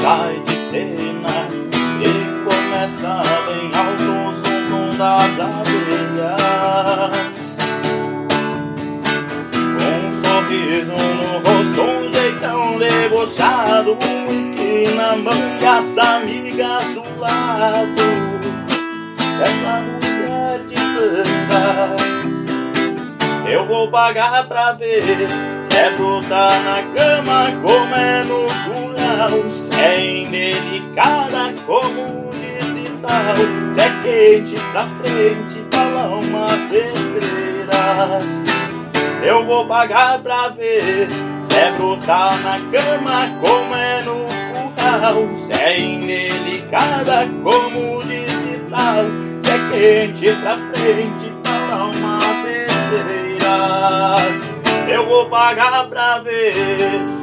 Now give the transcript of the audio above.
sai de cena e começa bem alto o som das abelhas. Um sorriso no rosto, um jeitão debochado, um whisky na mão e as amigas do lado. Essa mulher de samba eu vou pagar pra ver se é bruta na cama como é no curral, se é indelicada como disse tal, se é quente pra frente, fala umas besteiras. Eu vou pagar pra ver se é bruta na cama como é no curral, se é indelicada como disse tal, se é quente pra frente, fala umas besteiras. Eu vou pagar pra ver.